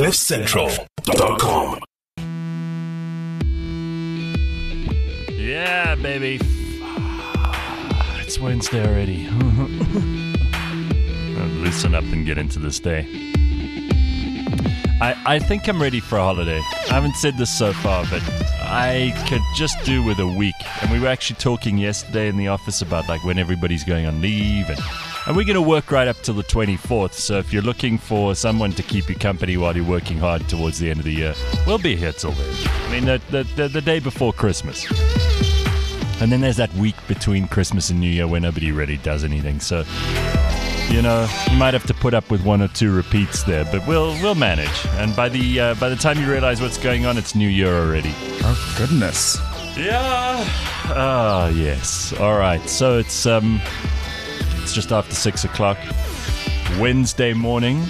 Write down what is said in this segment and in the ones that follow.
CliffCentral.com. Yeah, baby. It's Wednesday already. I'll loosen up and get into this day. I think I'm ready for a holiday. I haven't said this so far, but I could just do with a week. And we were actually talking yesterday in the office about like when everybody's going on leave, and we're going to work right up till the 24th. So if you're looking for someone to keep you company while you're working hard towards the end of the year, we'll be here till then. I mean, the day before Christmas. And then there's that week between Christmas and New Year where nobody really does anything. So, you know, you might have to put up with one or two repeats there, but we'll manage. And by the time you realize what's going on, it's New Year already. Oh, goodness. Yeah. Ah, yes. All right. So it's just after 6 o'clock, Wednesday morning.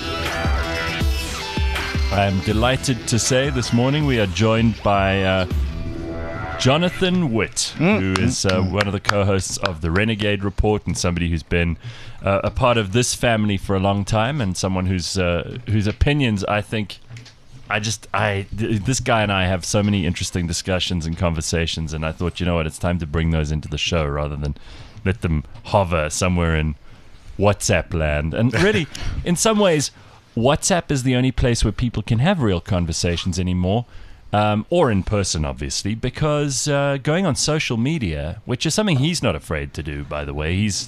I'm delighted to say this morning we are joined by Jonathan Witt, who is one of the co-hosts of the Renegade Report and somebody who's been a part of this family for a long time, and someone whose opinions I think this guy and I have so many interesting discussions and conversations, and I thought, you know what, it's time to bring those into the show rather than let them hover somewhere in WhatsApp land. And really, in some ways, WhatsApp is the only place where people can have real conversations anymore. Or in person, obviously, because going on social media, which is something he's not afraid to do, by the way, he's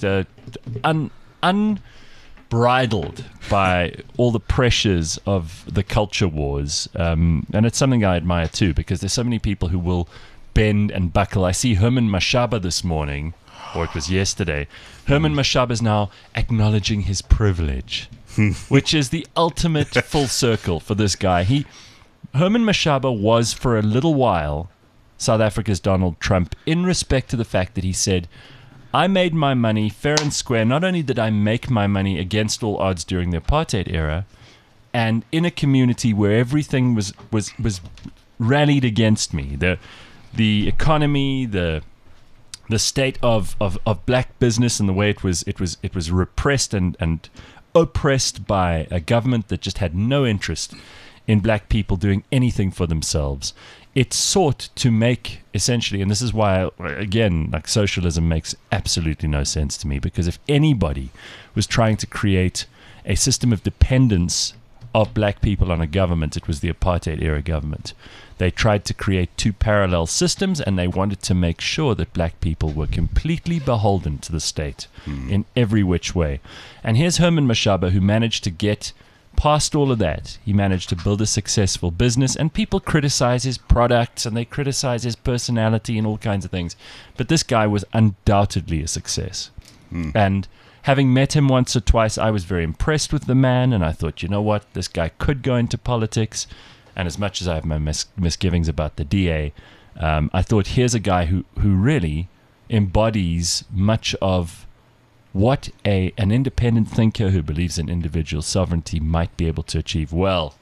unbridled by all the pressures of the culture wars. And it's something I admire, too, because there's so many people who will bend and buckle. I see Herman Mashaba this morning, or it was yesterday. Herman Mashaba is now acknowledging his privilege, which is the ultimate full circle for this guy. Herman Mashaba was, for a little while, South Africa's Donald Trump, in respect to the fact that he said, I made my money fair and square. Not only did I make my money against all odds during the apartheid era, and in a community where everything was rallied against me, the economy, the state of black business and the way it was repressed and oppressed by a government that just had no interest in black people doing anything for themselves. It sought to make, essentially, and this is why, again, like socialism makes absolutely no sense to me, because if anybody was trying to create a system of dependence of black people on a government, it was the apartheid-era government. They tried to create two parallel systems, and they wanted to make sure that black people were completely beholden to the state in every which way. And here's Herman Mashaba, who managed to get past all of that. He managed to build a successful business, and people criticize his products and they criticize his personality and all kinds of things. But this guy was undoubtedly a success. And having met him once or twice, I was very impressed with the man, and I thought, you know what, this guy could go into politics. And as much as I have my misgivings about the DA, I thought, here's a guy who really embodies much of what an independent thinker who believes in individual sovereignty might be able to achieve. Well,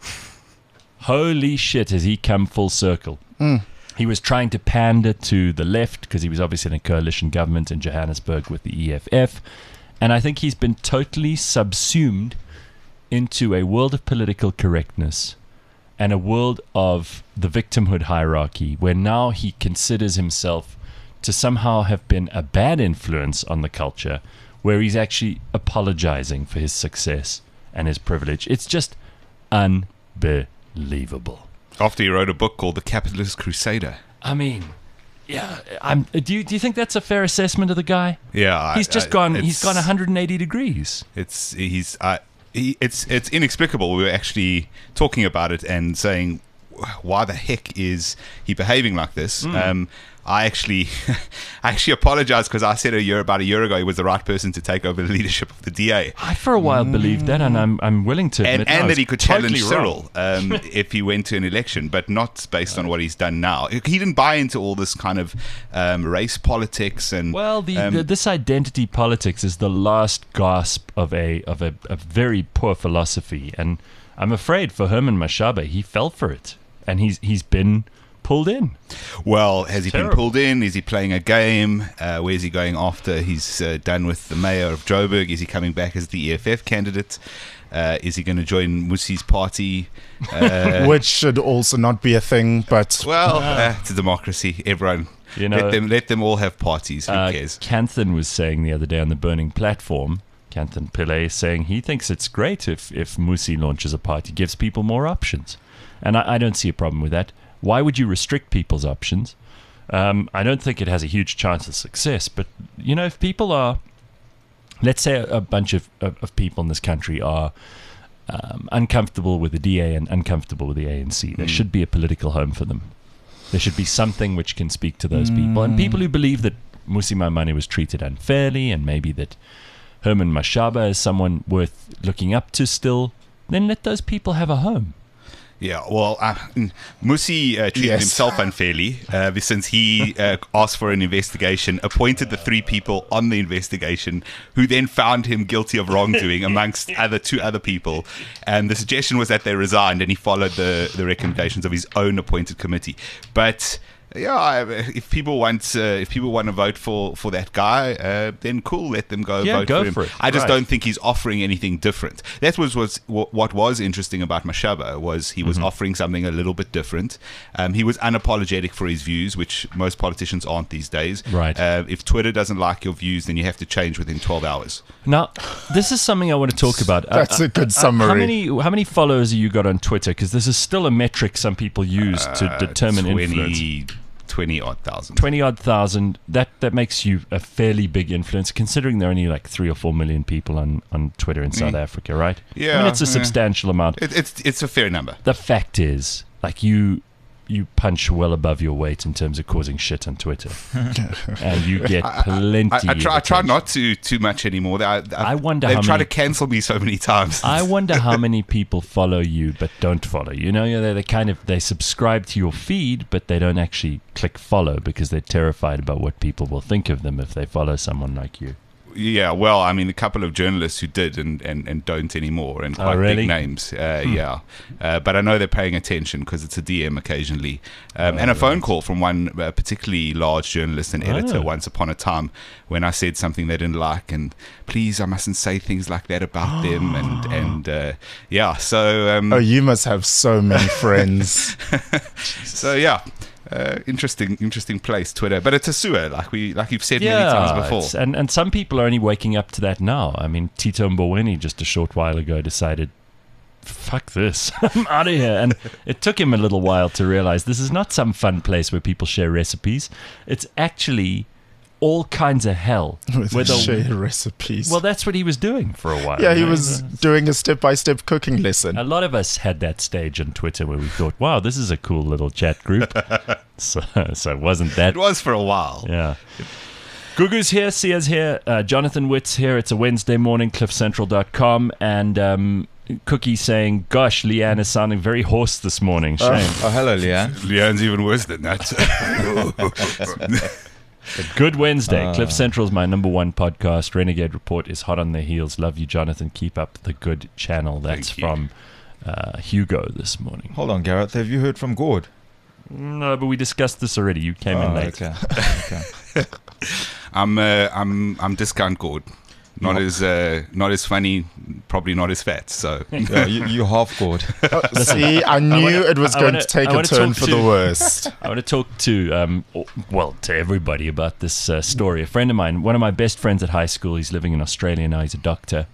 holy shit, has he come full circle. He was trying to pander to the left because he was obviously in a coalition government in Johannesburg with the EFF. And I think he's been totally subsumed into a world of political correctness and a world of the victimhood hierarchy, where now he considers himself to somehow have been a bad influence on the culture, where he's actually apologizing for his success and his privilege. It's just unbelievable. After he wrote a book called The Capitalist Crusader. I mean, yeah. Do you think that's a fair assessment of the guy? Yeah, he's gone 180 degrees. It's inexplicable. We were actually talking about it and saying, why the heck is he behaving like this? I actually apologized because I said about a year ago he was the right person to take over the leadership of the DA. I for a while believed that, and I'm willing to admit and that he could challenge totally Cyril if he went to an election, but not based on what he's done now. He didn't buy into all this kind of race politics and this identity politics is the last gasp of a very poor philosophy, and I'm afraid for Herman Mashaba he fell for it, and he's been pulled in. Well, has he been pulled in? Is he playing a game? Where's he going after he's done with the mayor of Joburg? Is he coming back as the EFF candidate? Is he going to join Musi's party? Which should also not be a thing, but Well, it's a democracy. Everyone, let them all have parties. Who cares? Canthan was saying the other day on the Burning Platform, Canthan Pillay, saying he thinks it's great if Musi launches a party, gives people more options. And I don't see a problem with that. Why would you restrict people's options? I don't think it has a huge chance of success, but if people are, let's say a bunch of people in this country are uncomfortable with the DA and uncomfortable with the ANC, there should be a political home for them. There should be something which can speak to those people, and people who believe that Mmusi Maimane was treated unfairly, and maybe that Herman Mashaba is someone worth looking up to still, then let those people have a home. Yeah, well, Mmusi treated himself unfairly since he asked for an investigation, appointed the 3 people on the investigation, who then found him guilty of wrongdoing amongst two other people. And the suggestion was that they resigned, and he followed the recommendations of his own appointed committee. But yeah, if people want to vote for that guy, then cool, let them vote for him. I just don't think he's offering anything different. That was what was interesting about Mashaba, was he was offering something a little bit different. He was unapologetic for his views, which most politicians aren't these days. Right. If Twitter doesn't like your views, then you have to change within 12 hours. Now, this is something I want to talk about. That's a good summary. How many followers have you got on Twitter? Because this is still a metric some people use to determine influence. 20-odd thousand. 20-odd thousand. That makes you a fairly big influence, considering there are only like 3 or 4 million people on Twitter in South Africa, right? Yeah, I mean, it's a substantial amount. It's a fair number. The fact is, like, you punch well above your weight in terms of causing shit on Twitter, and you get plenty. I try not to too much anymore. I wonder they've how tried many, to cancel me so many times. I wonder how many people follow you but don't follow. They subscribe to your feed, but they don't actually click follow because they're terrified about what people will think of them if they follow someone like you. Yeah, well, I mean, a couple of journalists who did and don't anymore, and quite big names. Yeah, but I know they're paying attention because it's a DM occasionally, and a phone call from one particularly large journalist and editor once upon a time when I said something they didn't like, and please, I mustn't say things like that about them, and yeah, so you must have so many friends. So yeah. Interesting place, Twitter, but it's a sewer, like you've said many times before. And some people are only waking up to that now. I mean, Tito Mboweni just a short while ago decided, fuck this, I'm out of here. And it took him a little while to realize this is not some fun place where people share recipes. It's actually all kinds of hell. Share recipes. Well, that's what he was doing for a while. Yeah, he was doing a step-by-step cooking lesson. A lot of us had that stage on Twitter where we thought, wow, this is a cool little chat group. So it wasn't that. It was for a while. Yeah. Gugu's here, Sia's here, Jonathan Witt's here. It's a Wednesday morning, cliffcentral.com, and Cookie saying, gosh, Leanne is sounding very hoarse this morning. Shame. Hello, Leanne. Leanne's even worse than that. A good Wednesday. Cliff Central is my number 1 podcast. Renegade Report is hot on their heels. Love you, Jonathan. Keep up the good channel. That's from Hugo this morning. Hold on, Gareth. Have you heard from Gord? No, but we discussed this already. You came in late. Okay. I'm discount Gord. Not as funny, probably not as fat. So yeah, you half Gord. See, I knew it was going to take a turn for the worst. I want to talk to to everybody about this story. A friend of mine, one of my best friends at high school, he's living in Australia now. He's a doctor.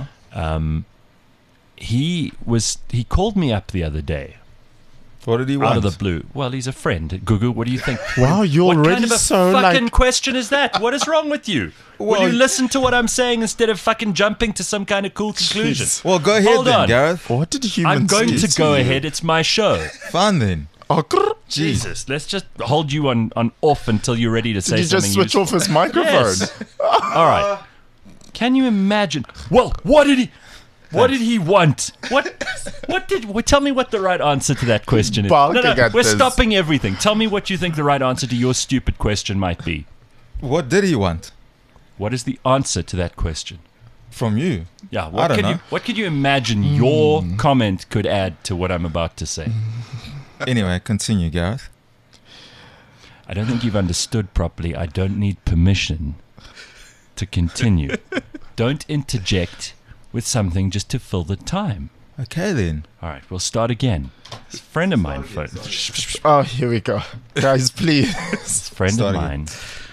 He called me up the other day. What did he want? Out of the blue. Well, he's a friend. Gugu, what do you think? Wow, you're what already kind of a so fucking question is that? What is wrong with you? Will you listen to what I'm saying instead of fucking jumping to some kind of cool conclusion? Well, go ahead then, Gareth. What did humans I'm going do to go you? ahead. It's my show. Fine then. Jesus, let's just hold you on off until you're ready to say Did you something. just switch off his microphone? Yes. All right. Can you imagine? Well, what did he want? Tell me what the right answer to that question is. We're stopping everything. Tell me what you think the right answer to your stupid question might be. What did he want? What is the answer to that question? From you? Yeah, I don't know. What could you imagine your comment could add to what I'm about to say? Anyway, continue, Gareth. I don't think you've understood properly. I don't need permission to continue. Don't interject with something just to fill the time. Okay then. All right, we'll start again. A friend of mine phoned. Oh, here we go. Guys, please. A friend of mine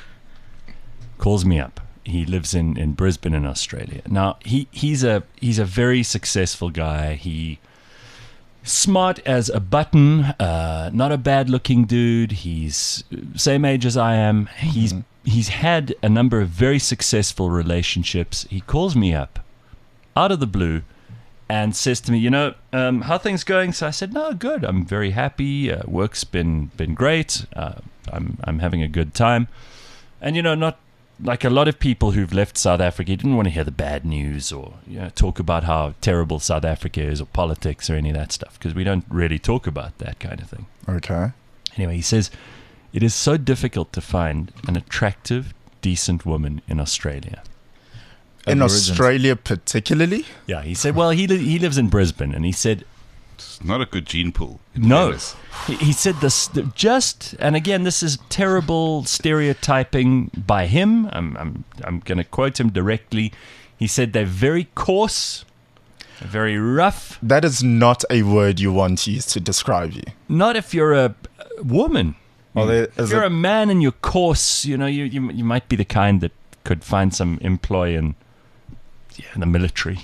calls me up. He lives in Brisbane in Australia. Now, he's a very successful guy. He smart as a button, not a bad-looking dude. He's same age as I am. He's had a number of very successful relationships. He calls me up out of the blue and says to me, how are things going? So I said, no, good. I'm very happy. Work's been great. I'm having a good time. And, not like a lot of people who've left South Africa, he didn't want to hear the bad news or talk about how terrible South Africa is or politics or any of that stuff, because we don't really talk about that kind of thing. Okay. Anyway, he says, it is so difficult to find an attractive, decent woman in Australia. In Australia particularly? Yeah, he said, well, he lives in Brisbane, and he said... It's not a good gene pool. No. He said this and again, this is terrible stereotyping by him. I'm going to quote him directly. He said they're very coarse, very rough. That is not a word you want to use to describe you. Not if you're a woman. Well, if you're a man and you're coarse, you might be the kind that could find some employ in the military.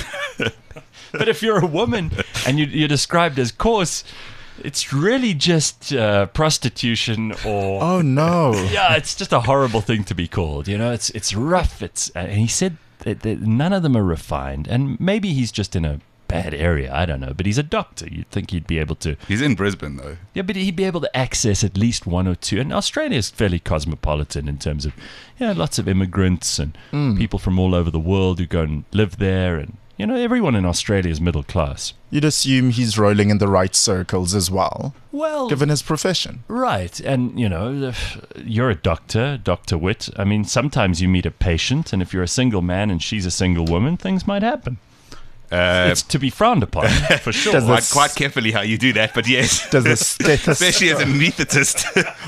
But if you're a woman and you're described as coarse, it's really just prostitution or... Oh, no. Yeah, it's just a horrible thing to be called. It's rough. And he said that none of them are refined. And maybe he's just in a bad area. I don't know. But he's a doctor. You'd think he'd be able to... He's in Brisbane, though. Yeah, but he'd be able to access at least one or two. And Australia is fairly cosmopolitan in terms of, lots of immigrants and people from all over the world who go and live there. And, everyone in Australia is middle class. You'd assume he's rolling in the right circles as well. Well... Given his profession. Right. And, you're a doctor, Dr. Witt. I mean, sometimes you meet a patient, and if you're a single man and she's a single woman, things might happen. It's to be frowned upon, for sure. Quite carefully how you do that, but yes. Does the stethoscope... Especially as an anaesthetist.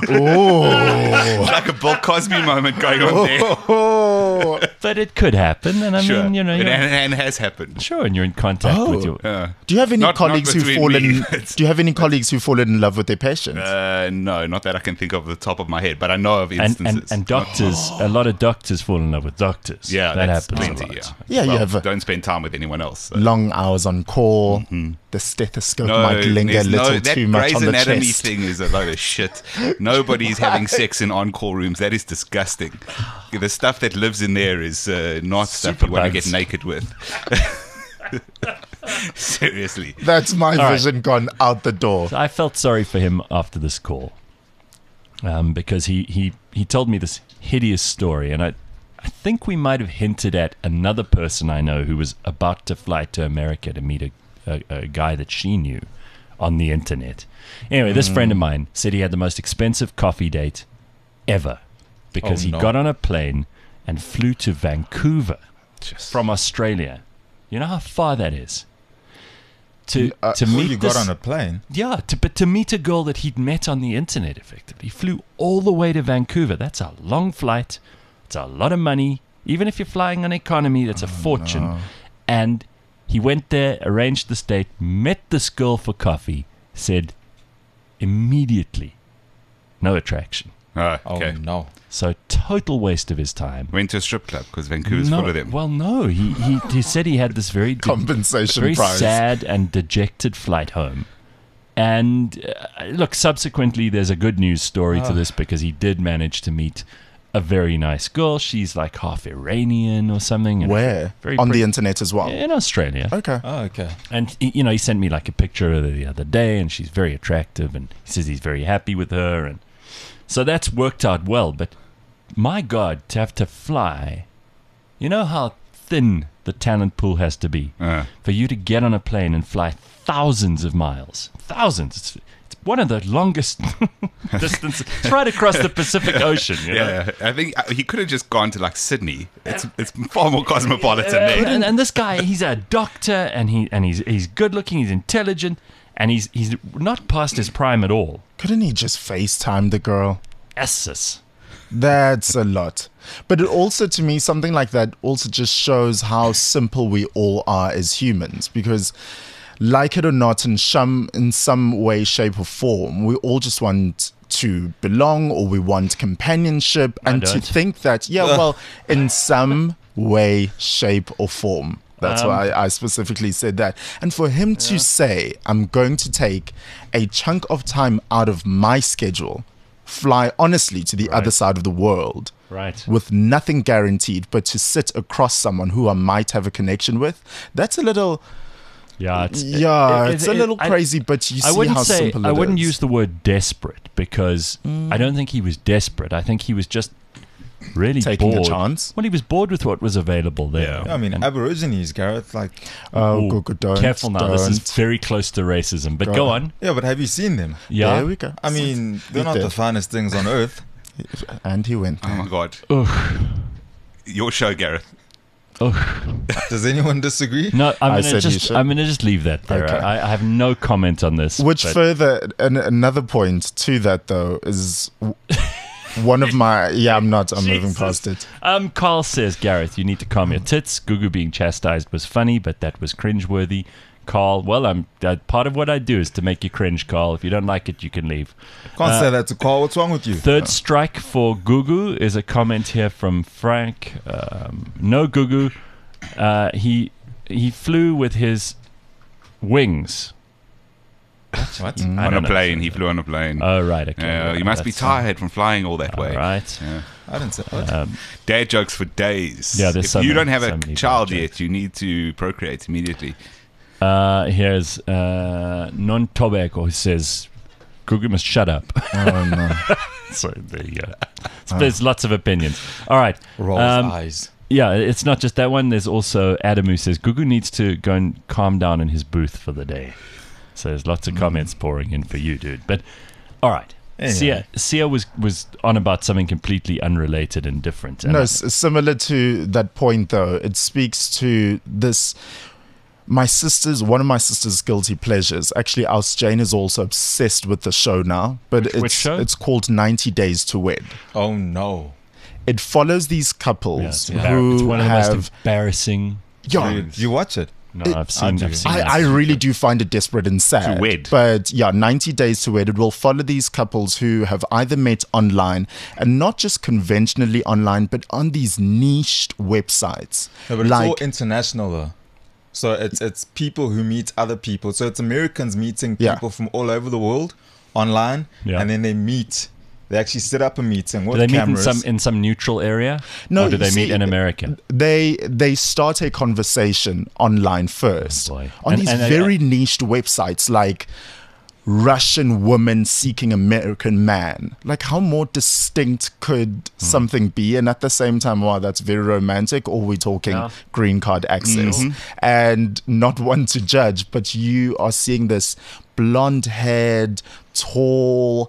Oh. Like a Bill Cosby moment going on there. Oh. But it could happen, and I Sure. mean, and has happened. Sure, and you're in contact with your... Do you have any colleagues who fall in? Do you have any colleagues who fall in love with their patients? No, not that I can think of the top of my head, but I know of instances. And doctors, a lot of doctors fall in love with doctors. Yeah, that that's happens plenty. a lot. Yeah, you have don't spend time with anyone else. So. long hours on call. The stethoscope might linger a little too much on the chest. That Grey's Anatomy thing is a load of shit. Nobody's having sex in on-call rooms. That is disgusting. The stuff that lives in there is not stuff you want to get naked with. Seriously. That's my vision gone out the door. So I felt sorry for him after this call because he told me this hideous story, and I think we might have hinted at another person I know who was about to fly to America to meet a guy that she knew on the internet. Anyway, this friend of mine said he had the most expensive coffee date ever because he got on a plane and flew to Vancouver from Australia. You know how far that is? To meet you got on a plane? Yeah, but to meet a girl that he'd met on the internet, effectively. He flew all the way to Vancouver. That's a long flight. It's a lot of money. Even if you're flying on economy, that's a fortune. No. And he went there, arranged this date, met this girl for coffee, said immediately, no attraction. Okay. Oh, no. So total waste of his time. Went to a strip club because Vancouver's full of them. Well, no. He said he had this very compensation very prize. Sad and dejected flight home. And look, subsequently, there's a good news story to this because he did manage to meet a very nice girl. She's like half Iranian or something. Where? On the internet as well? In Australia. Okay. Oh, okay. And, he sent me like a picture of her the other day, and she's very attractive, and he says he's very happy with her. And so that's worked out well. But my God, to have to fly, you know how thin the talent pool has to be for you to get on a plane and fly thousands of miles. Thousands. It's one of the longest distances. It's right across the Pacific Ocean. You know? Yeah, I think he could have just gone to like Sydney. It's far more cosmopolitan there. And this guy, he's a doctor, and he's good looking, he's intelligent, and he's not past his prime at all. Couldn't he just FaceTime the girl? Esses. That's a lot. But it also, to me, something like that also just shows how simple we all are as humans. Because, like it or not, in some way, shape, or form, we all just want to belong, or we want companionship, and to think that, in some way, shape, or form. That's why I specifically said that. And for him to say, I'm going to take a chunk of time out of my schedule, fly honestly to the other side of the world, with nothing guaranteed, but to sit across someone who I might have a connection with, that's a little... it's a little crazy, but you see how simple it is. I wouldn't use the word desperate, because I don't think he was desperate. I think he was just really taking bored. a chance. Well, he was bored with what was available there. I mean, Aborigines, Gareth, like... Careful now. This is very close to racism, but go on. Yeah, but have you seen them? Yeah. There we go. I mean, they're not the finest things on earth. And he went. Oh, my God. Your show, Gareth. Does anyone disagree? No, I'm gonna just leave that there. Okay. I have no comment on this. Further, another point to that though is one of my. I'm moving past it. Carl says, Gareth, you need to calm your tits. Gugu being chastised was funny, but that was cringeworthy. Carl, well, part of what I do is to make you cringe, Carl. If you don't like it, you can leave. Can't say that to Carl. What's wrong with you? Third strike for Gugu is a comment here from Frank. No, Gugu. He flew with his wings. What? On a plane. He flew on a plane. Oh, right. Okay. You must be tired from flying all that way. All right. Yeah. I didn't say what. Dad jokes for days. Yeah, there's if you don't have so a many child bad yet, you need to procreate immediately. Here's Non Tobacco who says, Gugu must shut up. Oh, no. So there you go. So there's lots of opinions. All right. Rolls eyes. Yeah, it's not just that one. There's also Adam who says, Gugu needs to go and calm down in his booth for the day. So there's lots of comments pouring in for you, dude. But, all right. Anyway. Sia was on about something completely unrelated and different. And similar to that point, though, it speaks to this... one of my sister's guilty pleasures. Actually, Aus Jane is also obsessed with the show now. But which show? It's called 90 Days to Wed. Oh, no. It follows these couples it's who one of the have... most embarrassing. Did you watch it? No, I've seen I really do find it desperate and sad. To wed. But 90 Days to Wed, it will follow these couples who have either met online, and not just conventionally online, but on these niched websites. No, but it's all international, though. So it's people who meet other people. So it's Americans meeting people from all over the world online, and then they meet. They actually set up a meeting with cameras. Do they meet in some neutral area? No, or do they meet in America? They start a conversation online first on these very niched websites like Russian woman seeking American man. Like, how more distinct could something be? And at the same time, wow, that's very romantic. Or we're talking green card access. And not one to judge, but you are seeing this blonde-haired, tall,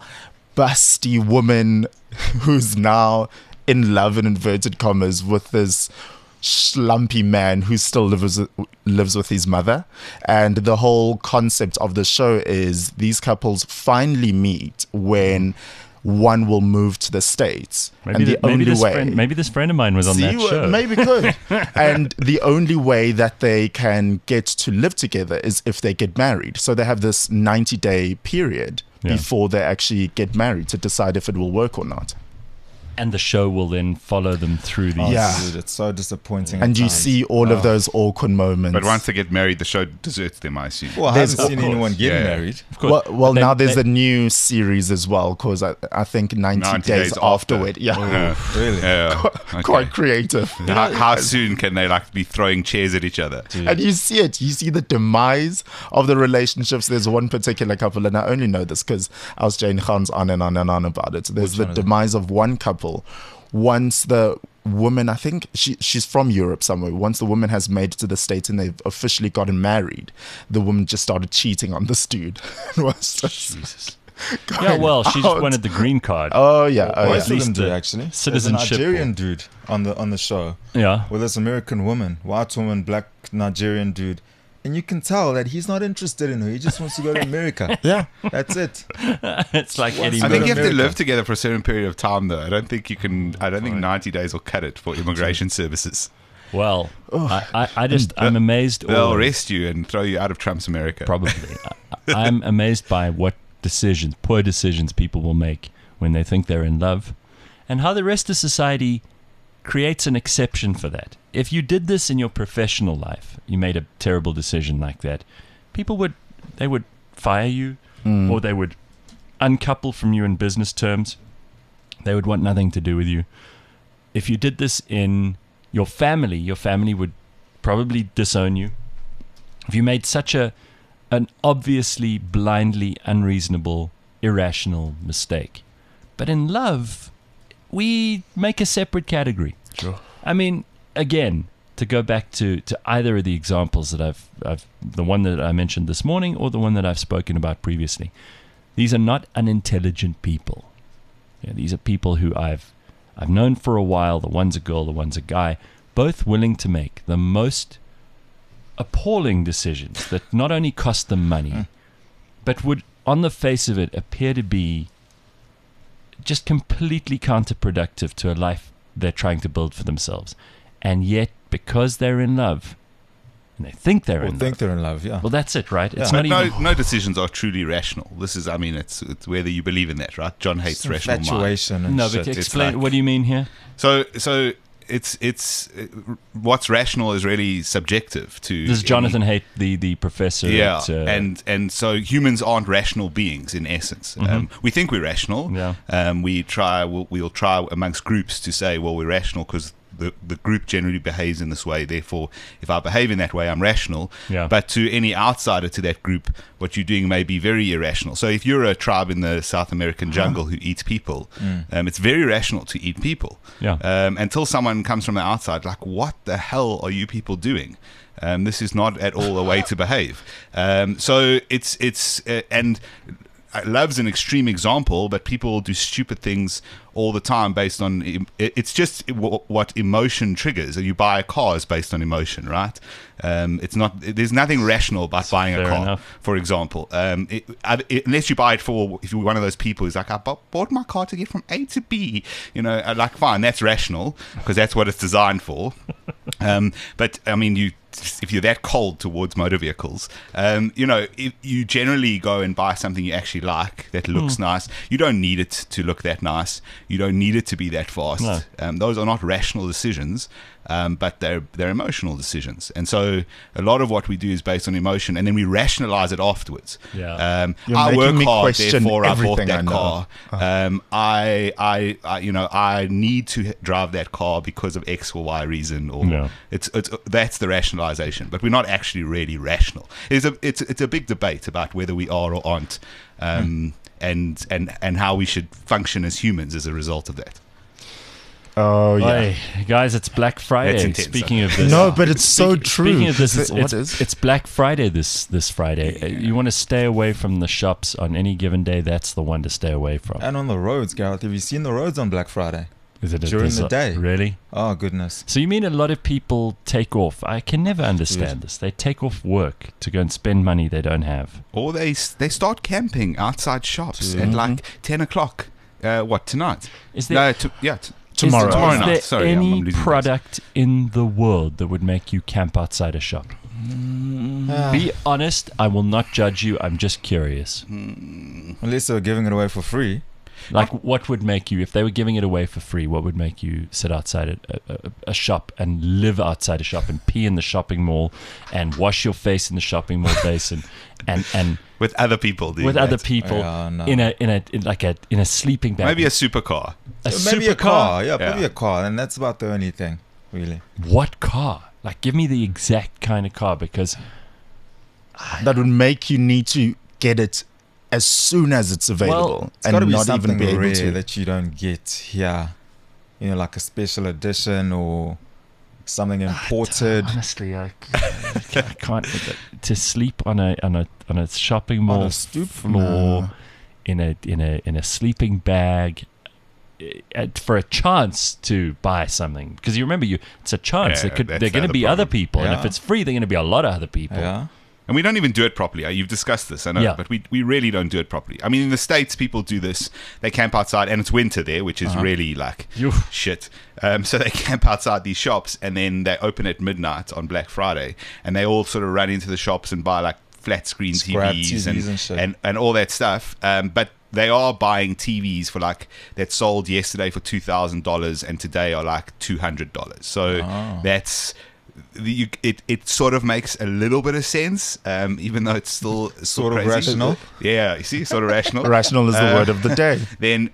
busty woman who's now in love, in inverted commas, with this schlumpy man who still lives with his mother. And the whole concept of the show is these couples finally meet when one will move to the States. Maybe this friend of mine was on that show. Maybe could. And the only way that they can get to live together is if they get married. So they have this 90-day period before they actually get married to decide if it will work or not. And the show will then follow them through these. Dude, it's so disappointing. And you see all of those awkward moments. But once they get married, the show deserts them, I assume. Well, I haven't seen anyone getting married. Of course. Well, now there's a new series as well, because I think 90 days afterward. Really? Quite creative. How soon can they be throwing chairs at each other? Dude. And you see it. You see the demise of the relationships. There's one particular couple, and I only know this because Aus Jane Khan's on and on and on about it. There's the demise of one couple. Once the woman, I think she's from Europe somewhere, once the woman has made it to the States and they've officially gotten married, the woman just started cheating on this dude. Jesus. She just wanted the green card. At least do, actually. Citizenship. There's a Nigerian dude on the show. Yeah. With this American woman, white woman, black Nigerian dude, And you can tell that he's not interested in her. He just wants to go to America. Yeah. That's it. It's like Eddie. I think you have to America. live together for a certain period of time, though. I don't think 90 days will cut it for immigration services. Well, I'm amazed. They'll arrest you and throw you out of Trump's America. Probably. I'm amazed by what poor decisions people will make when they think they're in love, and how the rest of society creates an exception for that. If you did this in your professional life, you made a terrible decision like that, people would fire you, or they would uncouple from you in business terms. They would want nothing to do with you. If you did this in your family would probably disown you. If you made such an obviously blindly unreasonable, irrational mistake. But in love, we make a separate category. Sure. I mean, again, to go back to either of the examples that I've the one that I mentioned this morning or the one that I've spoken about previously, these are not unintelligent people. Yeah, these are people who I've known for a while. The one's a girl, the one's a guy, both willing to make the most appalling decisions that not only cost them money, but would, on the face of it, appear to be just completely counterproductive to a life they're trying to build for themselves. And yet, because they're in love, and they think they're in love. Yeah. Well, that's it, right? Yeah. It's not No decisions are truly rational. This is, I mean, it's whether you believe in that, right? John hates rational mind. Infatuation and No, shit. but explain, what do you mean here? So it's what's rational is really subjective to. This is Jonathan Haidt, the professor. Yeah, at, and so humans aren't rational beings in essence. We think we're rational. Yeah. We'll try amongst groups to say, well, we're rational because the group generally behaves in this way. Therefore, if I behave in that way, I'm rational. Yeah. But to any outsider to that group, what you're doing may be very irrational. So if you're a tribe in the South American jungle who eats people, it's very rational to eat people. Yeah. Until someone comes from the outside, like, what the hell are you people doing? This is not at all a way to behave. So it's and love's an extreme example, but people do stupid things all the time based on it's just what emotion triggers. You buy a car is based on emotion, right? It's not. There's nothing rational about buying a car, enough. for example. Unless you buy it for, if you're one of those people who's like, I bought my car to get from A to B, like, fine, that's rational because that's what it's designed for. But I mean, if you're that cold towards motor vehicles, if you generally go and buy something you actually like that looks nice. You don't need it to look that nice. You don't need it to be that fast. No. Those are not rational decisions, but they're emotional decisions. And so a lot of what we do is based on emotion, and then we rationalize it afterwards. Yeah. I work hard, therefore I bought everything that I car. I need to drive that car because of X or Y reason, or No. it's that's the rationalization. But we're not actually really rational. It's a big debate about whether we are or aren't. And how we should function as humans as a result of that. Oh, yeah. Hey, guys, it's Black Friday. That's intense, Speaking of this, No, but it's so true. Speaking of this, What is? it's Black Friday this Friday. You want to stay away from the shops on any given day. That's the one to stay away from. And on the roads, Gareth. Have you seen the roads on Black Friday? Is it during the day? Really? Oh, goodness. So you mean a lot of people take off? I can never understand this. They take off work to go and spend money they don't have. Or they start camping outside shops at like 10 o'clock. Tonight? Is there? Tomorrow. Tomorrow Is night. there Sorry, any I'm losing product in the world that would make you camp outside a shop? Be honest. I will not judge you. I'm just curious. Unless they're giving it away for free. Like, what would make you, if they were giving it away for free, what would make you sit outside a shop and live outside a shop and pee in the shopping mall and wash your face in the shopping mall basin and with other people doing with that. other people no. in a sleeping bag? Maybe a supercar. Maybe supercar? a car. Yeah, Yeah. maybe a car. And that's about the only thing, really. What car? Like, give me the exact kind of car, because that would make you need to get it as soon as it's available, Well, It's got to and be not something even be able rare to. that you don't get here. Like a special edition or something imported. honestly, I can't. To sleep on a shopping mall On a stoop? floor No. in a sleeping bag for a chance to buy something, because you remember, it's a chance. They're going to be other people, and if it's free, they're going to be a lot of other people. Yeah. And we don't even do it properly. You've discussed this, I know, but we really don't do it properly. I mean, in the States, people do this. They camp outside, and it's winter there, which is really like shit. So they camp outside these shops, and then they open at midnight on Black Friday, and they all sort of run into the shops and buy like flat screen TVs and all that stuff. But they are buying TVs for like that sold yesterday for $2,000 and today are like $200. So that's... It sort of makes a little bit of sense, even though it's still sort of crazy. rational. Yeah, you see, sort of rational. Rational is the word of the day. Then,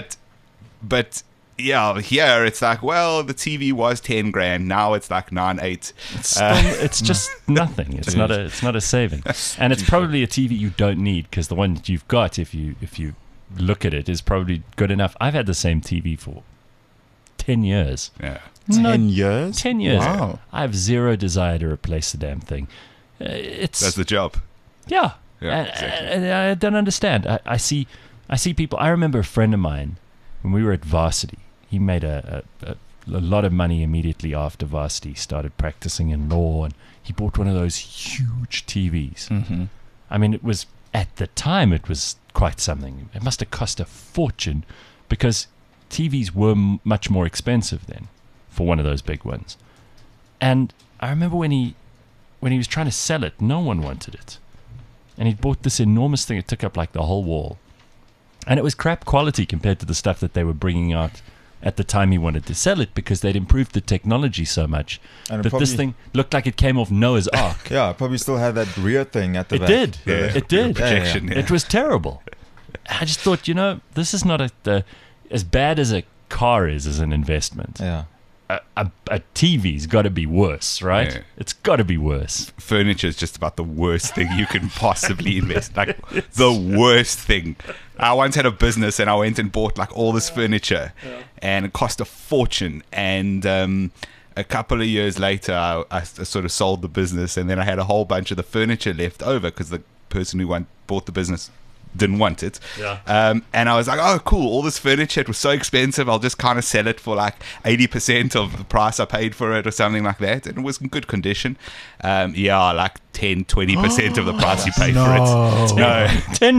but yeah, here it's like, well, the TV was 10 grand, now it's like 9.8. It's just nothing. It's not a saving, and it's probably a TV you don't need, because the one that you've got, if you look at it, is probably good enough. I've had the same TV for 10 years. Yeah. 10 years? 10 years. Wow. I have zero desire to replace the damn thing. That's the job. Yeah. Exactly. And I don't understand. I see people. I remember a friend of mine when we were at varsity. He made a lot of money immediately after varsity. Started practicing in law, and he bought one of those huge TVs. Mm-hmm. I mean, it was at the time it was quite something. It must have cost a fortune, because TVs were much more expensive then for one of those big ones. And I remember when he was trying to sell it, no one wanted it. And he bought this enormous thing. It took up like the whole wall. And it was crap quality compared to the stuff that they were bringing out at the time he wanted to sell it, because they'd improved the technology so much that this thing looked like it came off Noah's Ark. Yeah, it probably still had that rear thing at the back. It did. Projection, It was terrible. I just thought, this is not as bad as a car is as an investment. Yeah. A TV's got to be worse, right? Yeah. It's got to be worse. Furniture is just about the worst thing you can possibly invest. Like the worst thing. I once had a business and I went and bought like all this furniture, and it cost a fortune. And a couple of years later, I sort of sold the business, and then I had a whole bunch of the furniture left over because the person who bought the business didn't want it. And I was like, oh cool, all this furniture, it was so expensive, I'll just kind of sell it for like 80% of the price I paid for it or something like that, and it was in good condition. Like 10-20% of the price you pay for it. No,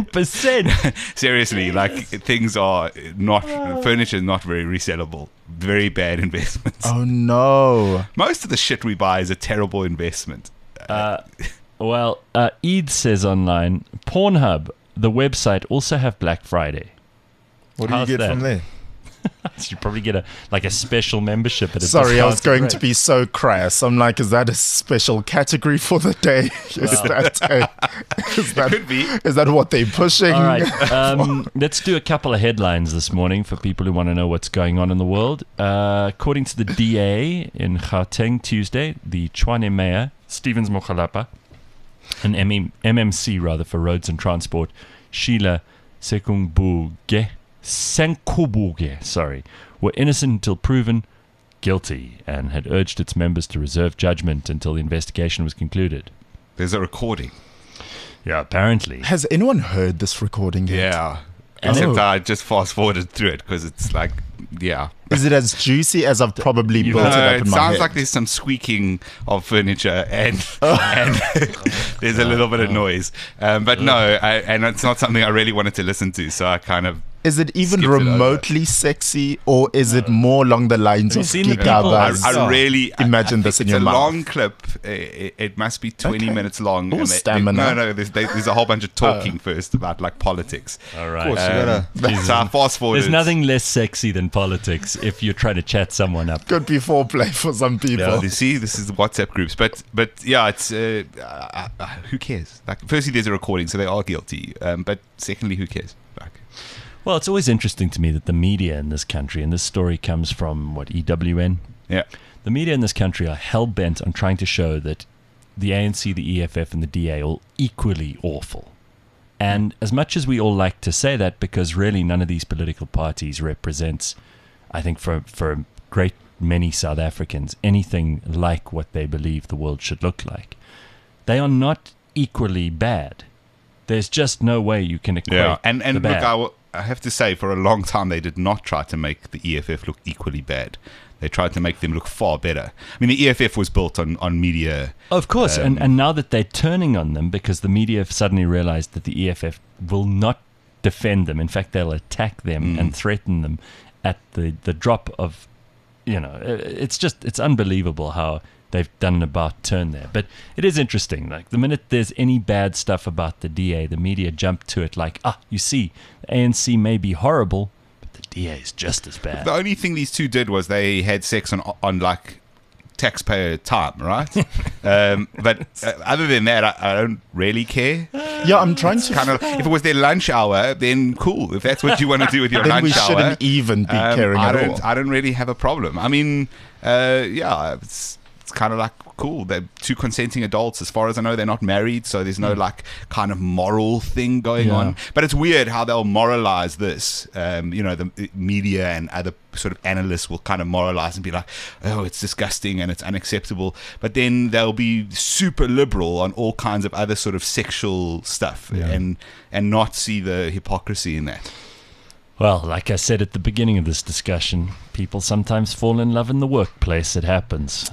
10%. seriously, like things are not, furniture is not very resellable. Very bad investments. Oh no. Most of the shit we buy is a terrible investment. Well, Eid says online, Pornhub, the website, also have Black Friday. What do you get from there? You probably get a special membership at a Sorry, I was going rate. to be so crass. I'm like, is that a special category for the day? Could be. Is that what they're pushing? All right, let's do a couple of headlines this morning for people who want to know what's going on in the world. According to the DA in Gauteng Tuesday, the Tshwane Mayor, Stevens Mokgalapa, and MMC rather for roads and transport, Sheila Senkhubuge, were innocent until proven guilty, and had urged its members to reserve judgment until the investigation was concluded. There's a recording. Yeah, apparently. Has anyone heard this recording yet? Yeah. Except I just fast forwarded through it because it's like, yeah. Is it as juicy as I've probably built it up in my head? It sounds like there's some squeaking of furniture and there's a little bit of noise. But no, and it's not something I really wanted to listen to, so I kind of... Is it even remotely sexy, or is it more along the lines of Gigabas? I really imagine this in your mouth. It's a long clip. It must be 20 minutes long. Ooh, stamina. No, there's a whole bunch of talking first about like politics. All right. Of course, so I fast forward. There's nothing less sexy than politics if you're trying to chat someone up. Could be foreplay for some people. Yeah, you see, this is WhatsApp groups, but yeah, it's who cares? Like, firstly, there's a recording, so they are guilty. But secondly, who cares? Like, well, it's always interesting to me that the media in this country, and this story comes from, EWN? Yeah. The media in this country are hell-bent on trying to show that the ANC, the EFF, and the DA are all equally awful. And as much as we all like to say that, because really none of these political parties represents, I think for a great many South Africans, anything like what they believe the world should look like, they are not equally bad. There's just no way you can equate and the bad. look, I have to say, for a long time, they did not try to make the EFF look equally bad. They tried to make them look far better. I mean, the EFF was built on media. Of course, and now that they're turning on them because the media have suddenly realized that the EFF will not defend them. In fact, they'll attack them and threaten them at the drop of, it's unbelievable how they've done an about turn there. But it is interesting. Like, the minute there's any bad stuff about the DA, the media jump to it like, you see, the ANC may be horrible, the DA is just as bad. The only thing these two did was they had sex on like taxpayer time, right? But other than that, I don't really care. Yeah, I'm trying to kind of. If it was their lunch hour, then cool. If that's what you want to do with your then lunch we hour, shouldn't even be caring at all. I don't really have a problem. I mean, it's kind of like cool. They're two consenting adults. As far as I know, they're not married, so there's no like kind of moral thing going on. But it's weird how they'll moralize this. The media and other sort of analysts will kind of moralize and be like, oh, it's disgusting and it's unacceptable. But then they'll be super liberal on all kinds of other sort of sexual stuff and not see the hypocrisy in that. Well, like I said at the beginning of this discussion, people sometimes fall in love in the workplace. It happens.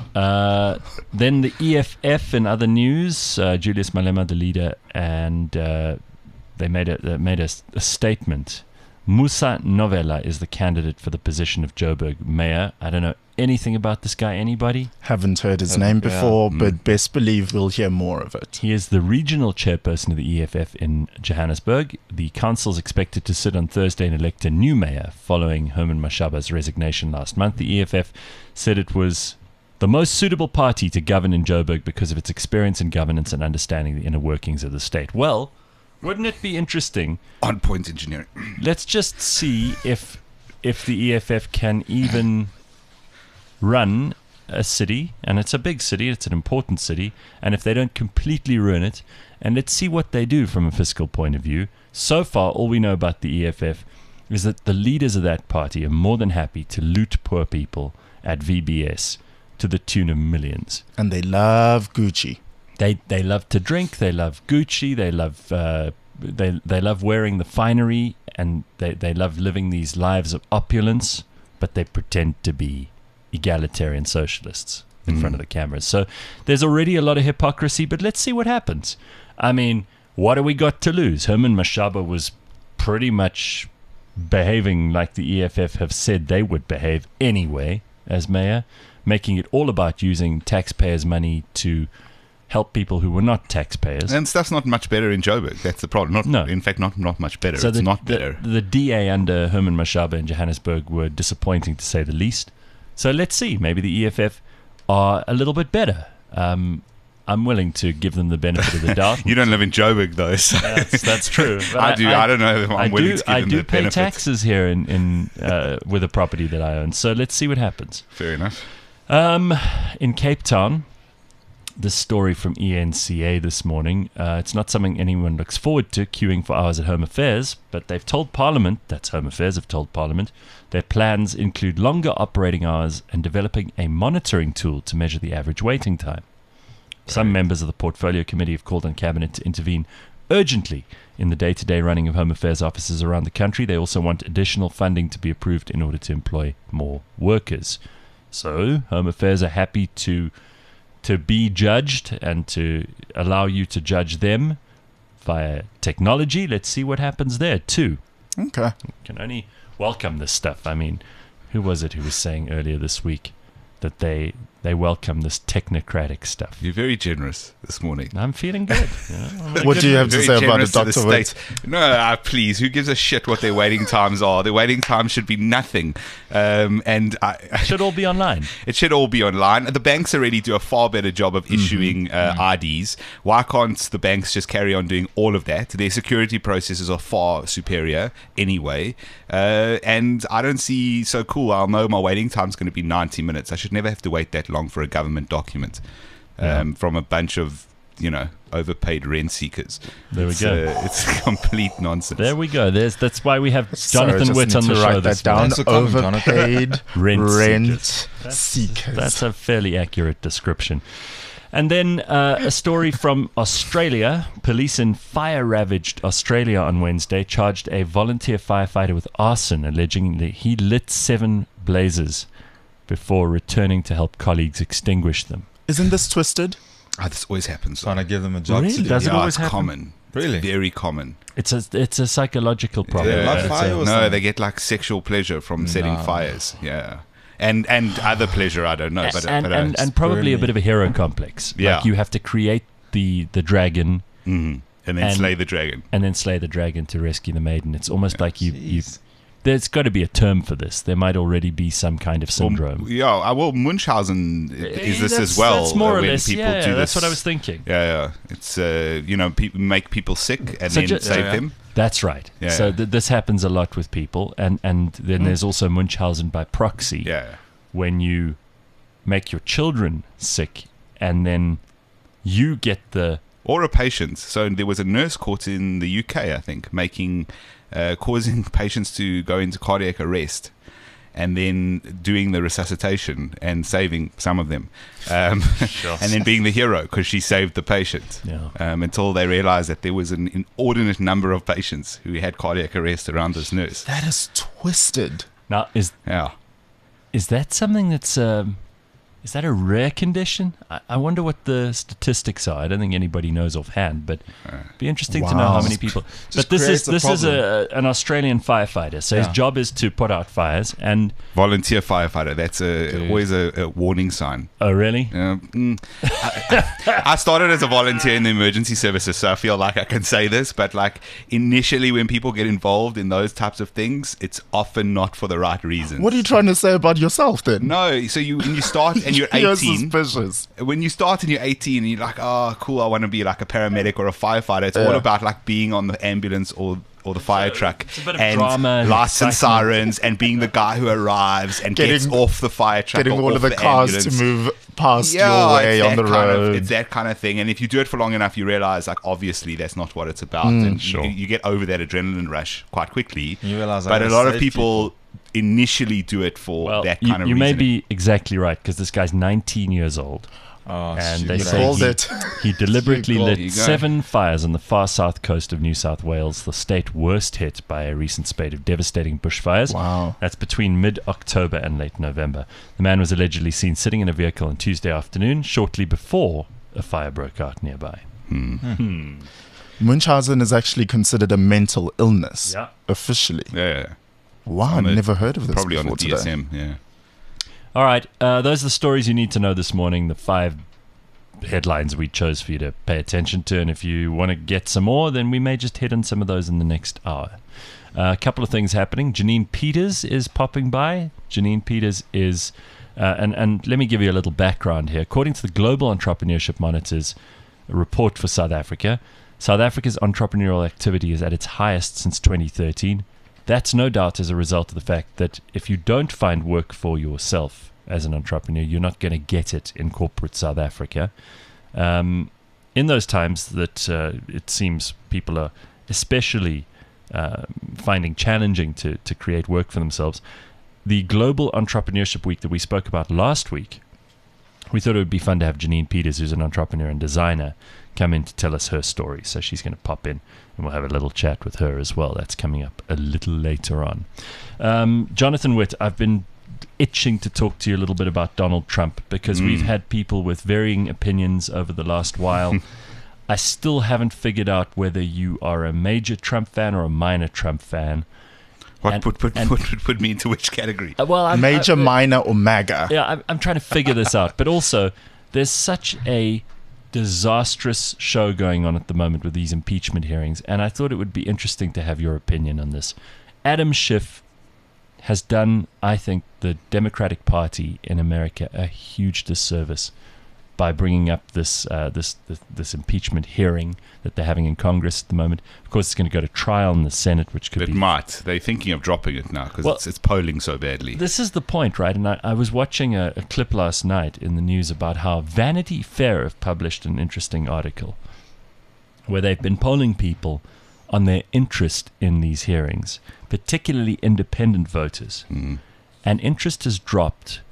Then the EFF in other news, Julius Malema, the leader, and they made a statement. Musa Novella is the candidate for the position of Joburg mayor. I don't know anything about this guy. Anybody? Haven't heard his name before, but best believe we'll hear more of it. He is the regional chairperson of the EFF in Johannesburg. The council is expected to sit on Thursday and elect a new mayor following Herman Mashaba's resignation last month. The EFF said it was the most suitable party to govern in Joburg because of its experience in governance and understanding the inner workings of the state. Well, wouldn't it be interesting? On point engineering. Let's just see if the EFF can even run a city, and it's a big city, it's an important city, and if they don't completely ruin it, and let's see what they do from a fiscal point of view. So far, all we know about the EFF is that the leaders of that party are more than happy to loot poor people at VBS to the tune of millions. And they love Gucci. They love to drink, they love Gucci, they love they love wearing the finery, and they love living these lives of opulence, but they pretend to be egalitarian socialists in front of the cameras. So there's already a lot of hypocrisy, but let's see what happens. I mean, what do we got to lose? Herman Mashaba was pretty much behaving like the EFF have said they would behave anyway as mayor, making it all about using taxpayers' money to help people who were not taxpayers. And stuff's not much better in Joburg. That's the problem. In fact, not much better. So it's not better. The DA under Herman Mashaba in Johannesburg were disappointing, to say the least. So let's see. Maybe the EFF are a little bit better. I'm willing to give them the benefit of the doubt. You don't live in Joburg, though. So. That's true. But I do. I don't know if I'm willing to give them the benefit. I do pay taxes here in with a property that I own. So let's see what happens. Fair enough. In Cape Town, this story from ENCA this morning. It's not something anyone looks forward to, queuing for hours at Home Affairs, but they've told Parliament, that's Home Affairs have told Parliament, their plans include longer operating hours and developing a monitoring tool to measure the average waiting time. Some members of the Portfolio Committee have called on Cabinet to intervene urgently in the day-to-day running of Home Affairs offices around the country. They also want additional funding to be approved in order to employ more workers. So, Home Affairs are happy to be judged and to allow you to judge them via technology. Let's see what happens there too. Okay. We can only welcome this stuff. I mean, who was it who was saying earlier this week that they welcome this technocratic stuff? You're very generous this morning. I'm feeling good. What do you have to say about it, Dr. Witt? No, please. Who gives a shit what their waiting times are? Their waiting time should be nothing. It should all be online. It should all be online. The banks already do a far better job of issuing IDs. Why can't the banks just carry on doing all of that? Their security processes are far superior anyway. And I don't see so cool. I'll know my waiting time is going to be 90 minutes. I should never have to wait that long for a government document from a bunch of overpaid rent seekers. There we go. It's complete nonsense. There we go. That's why we have Jonathan Witt on the show this morning. Overpaid rent seekers. That's a fairly accurate description. And then a story from Australia. Police in fire-ravaged Australia on Wednesday charged a volunteer firefighter with arson, alleging that he lit 7 blazes before returning to help colleagues extinguish them. Isn't this twisted? Oh, this always happens. Trying to give them a job. Really? To do. Does it always it's happen? common. Really? It's very common. It's a psychological problem. Yeah, like fire or No, something? they get like sexual pleasure from setting fires. Yeah. And other pleasure, I don't know. But and probably a bit of a hero complex. Yeah. Like you have to create the dragon and then slay the dragon. and then slay the dragon to rescue the maiden. It's almost like you've there's got to be a term for this. There might already be some kind of syndrome. Well, Munchausen is this as well. That's more or when less. people Yeah, do that's this. what I was thinking. Yeah. It's make people sick and So then ju- save them. That's right. Yeah, so yeah. this happens a lot with people, and then there's also Munchausen by proxy. Yeah. When you make your children sick, and then you get the Or a patient. So there was a nurse caught in the UK, I think, causing patients to go into cardiac arrest and then doing the resuscitation and saving some of them. And then being the hero because she saved the patient. Yeah. Until they realized that there was an inordinate number of patients who had cardiac arrest around this nurse. That is twisted. now is that something that's is that a rare condition? I wonder what the statistics are. I don't think anybody knows offhand, but it'd be interesting to know how many people. Just But this creates is a an Australian firefighter, so his Yeah. job is to put out fires. And Volunteer firefighter. That's always a warning sign. oh, really? I started as a volunteer in the emergency services, so I feel like I can say this. But like initially, when people get involved in those types of things, it's often not for the right reasons. What are you trying to say about yourself then? No, so when you start and you're You're 18, suspicious. when you start and you're 18 and you're like, oh, cool, I want to be like a paramedic or a firefighter. It's all about like being on the ambulance or the fire truck it's a bit of and drama and lights and excitement. sirens and being the guy who arrives and gets off the fire truck, Getting or all off of the cars ambulance. to move past Yeah, your way it's on the that kind road. it's that kind of thing. And if you do it for long enough, you realize, like, obviously that's not what it's about. And you get over that adrenaline rush quite quickly. You realize, but a lot of people initially do it for that kind of you reason. may be exactly right because this guy's 19 years old. Oh, And they You say called it. he deliberately You lit called it. 7 fires on the far south coast of New South Wales, the state worst hit by a recent spate of devastating bushfires. Wow. That's between mid-October and late November. The man was allegedly seen sitting in a vehicle on Tuesday afternoon, shortly before a fire broke out nearby. Munchausen is actually considered a mental illness Yeah. officially. Yeah. Wow, On I've the- never heard of this Probably on the before today. DSM, yeah. All right, those are the stories you need to know this morning, the 5 headlines we chose for you to pay attention to. And if you want to get some more, then we may just hit on some of those in the next hour. A couple of things happening. Janine Peters is popping by. Janine Peters is, and let me give you a little background here. According to the Global Entrepreneurship Monitor's report for South Africa's entrepreneurial activity is at its highest since 2013. That's no doubt as a result of the fact that if you don't find work for yourself as an entrepreneur, you're not going to get it in corporate South Africa. In those times that it seems people are especially finding challenging to create work for themselves, the Global Entrepreneurship Week that we spoke about last week, we thought it would be fun to have Janine Peters, who's an entrepreneur and designer, come in to tell us her story. So she's going to pop in and we'll have a little chat with her as well. That's coming up a little later on. Jonathan Witt, I've been itching to talk to you a little bit about Donald Trump because we've had people with varying opinions over the last while. I still haven't figured out whether you are a major Trump fan or a minor Trump fan. What put me into which category? Major, minor, or MAGA? Yeah, I'm trying to figure this out. But also, there's such a disastrous show going on at the moment with these impeachment hearings, and I thought it would be interesting to have your opinion on this. Adam Schiff has done, I think, the Democratic Party in America a huge disservice by bringing up this impeachment hearing that they're having in Congress at the moment. Of course, it's going to go to trial in the Senate, which could It be... might. They're thinking of dropping it now because Well, it's polling so badly. This is the point, right? And I was watching a clip last night in the news about how Vanity Fair have published an interesting article where they've been polling people on their interest in these hearings, particularly independent voters. And interest has dropped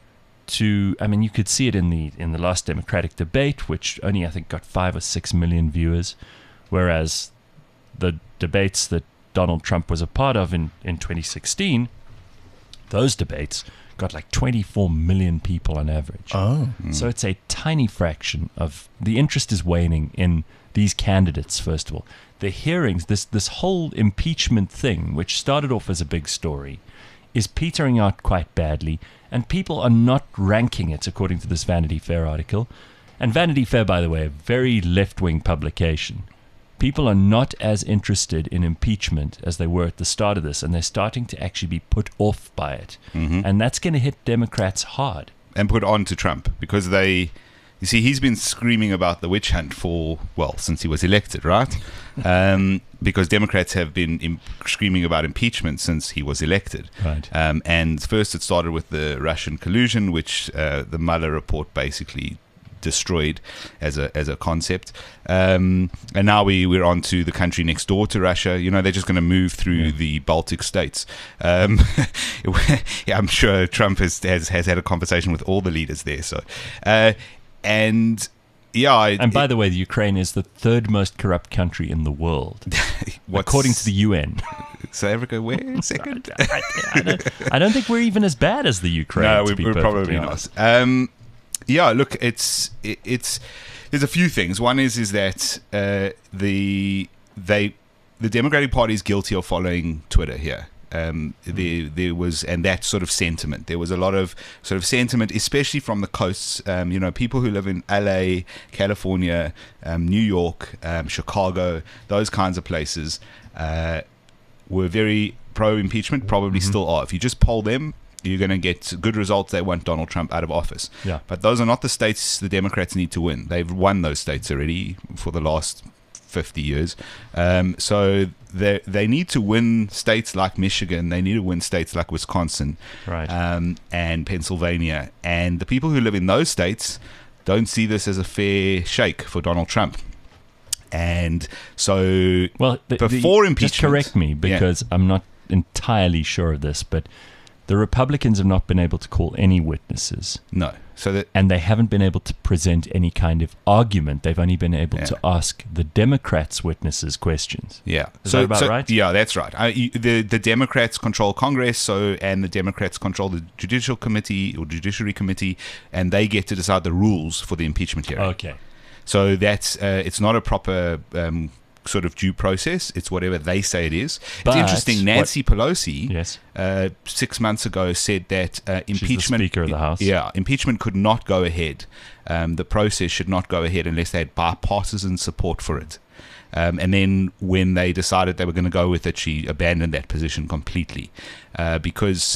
to, I mean, you could see it in the last Democratic debate, which only I think got 5 or 6 million viewers, whereas the debates that Donald Trump was a part of in 2016, those debates got like 24 million people on average. So it's a tiny fraction of the interest is waning in these candidates. First of all, the hearings, this whole impeachment thing, which started off as a big story, is petering out quite badly, and people are not ranking it according to this Vanity Fair article. And Vanity Fair, by the way, a very left-wing publication. People are not as interested in impeachment as they were at the start of this, and they're starting to actually be put off by it. And that's going to hit Democrats hard. And put on to Trump, because you see, he's been screaming about the witch hunt since he was elected, right? Because Democrats have been screaming about impeachment since he was elected. Right. And first it started with the Russian collusion, which the Mueller report basically destroyed as a concept, and now we're on to the country next door to Russia. They're just going to move through the Baltic states. I'm sure Trump has had a conversation with all the leaders there. So, and by the way, the Ukraine is the third most corrupt country in the world, according to the UN. South Africa, where second? I don't think we're even as bad as the Ukraine. No, we're probably not. Look, it's there's a few things. One is that the Democratic Party is guilty of following Twitter here. There was, and that sort of sentiment. There was a lot of sort of sentiment, especially from the coasts. People who live in LA, California, New York, Chicago, those kinds of places were very pro-impeachment. Probably still are. If you just poll them, you're going to get good results. They want Donald Trump out of office. Yeah. But those are not the states the Democrats need to win. They've won those states already for the last 50 years. So they need to win states like Michigan. They need to win states like Wisconsin, right. And Pennsylvania. And the people who live in those states don't see this as a fair shake for Donald Trump. And so before impeachment... Just correct me, because I'm not entirely sure of this, but the Republicans have not been able to call any witnesses. No. And they haven't been able to present any kind of argument. They've only been able to ask the Democrats' witnesses questions. Yeah. Is that about right? Yeah, that's right. The Democrats control Congress, and the Democrats control the Judiciary Committee, and they get to decide the rules for the impeachment hearing. Okay. So that's it's not a proper sort of due process. It's whatever they say it is. It's interesting. Nancy Pelosi, 6 months ago, said that impeachment, she's the Speaker of the House. Yeah, impeachment could not go ahead. The process should not go ahead unless they had bipartisan support for it. And then when they decided they were going to go with it, she abandoned that position completely because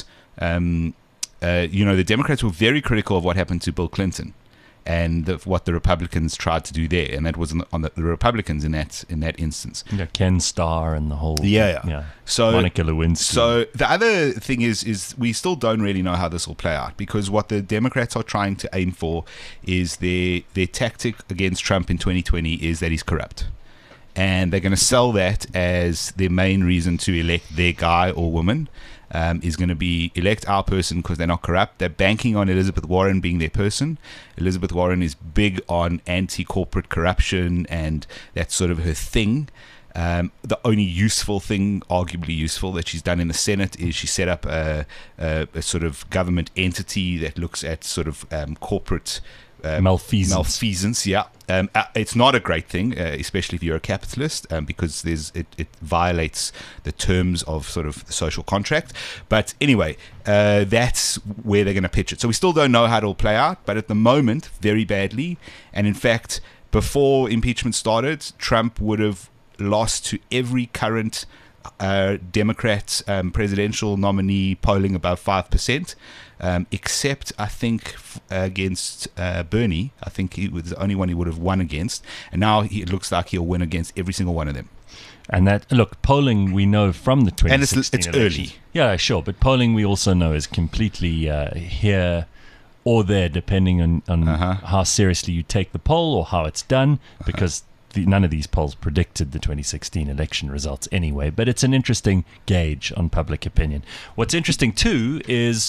the Democrats were very critical of what happened to Bill Clinton. And what the Republicans tried to do there, and that was on the Republicans in that instance. Yeah, Ken Starr and the whole So Monica Lewinsky. So the other thing is we still don't really know how this will play out, because what the Democrats are trying to aim for is their tactic against Trump in 2020 is that he's corrupt, and they're going to sell that as their main reason to elect their guy or woman. Is going to be elect our person because they're not corrupt. They're banking on Elizabeth Warren being their person. Elizabeth Warren is big on anti-corporate corruption, and that's sort of her thing. The only useful thing, arguably useful, that she's done in the Senate is she set up a sort of government entity that looks at sort of corporate malfeasance. It's not a great thing, especially if you're a capitalist, because it violates the terms of sort of the social contract. But anyway, that's where they're going to pitch it. So we still don't know how it'll play out, but at the moment, very badly. And in fact, before impeachment started, Trump would have lost to every current Democrat presidential nominee polling above 5%. Except I think against Bernie. I think he was the only one he would have won against, and now it looks like he'll win against every single one of them. And that, look, polling we know from the 2016 and it's elections. Early. Yeah, sure, but polling we also know is completely here or there, depending on how seriously you take the poll or how it's done, because none of these polls predicted the 2016 election results anyway, but it's an interesting gauge on public opinion. What's interesting too is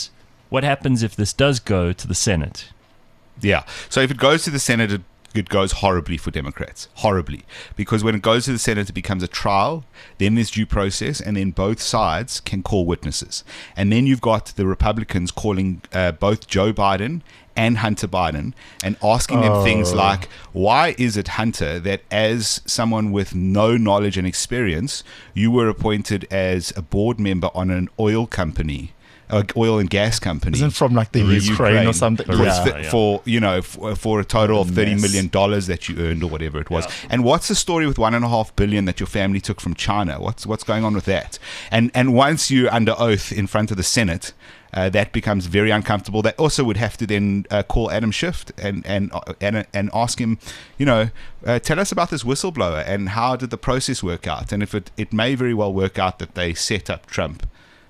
what happens if this does go to the Senate? Yeah. So if it goes to the Senate, it goes horribly for Democrats. Horribly. Because when it goes to the Senate, it becomes a trial, then there's due process, and then both sides can call witnesses. And then you've got the Republicans calling both Joe Biden and Hunter Biden and asking them things like, why is it, Hunter, that as someone with no knowledge and experience, you were appointed as a board member on an oil company? Oil and gas company. Isn't from like the Ukraine or something? For a total of $30 million that you earned or whatever it was. Yeah. And what's the story with $1.5 billion that your family took from China? What's going on with that? And once you're under oath in front of the Senate, that becomes very uncomfortable. They also would have to then call Adam Schiff and ask him, tell us about this whistleblower and how did the process work out? And if it may very well work out that they set up Trump.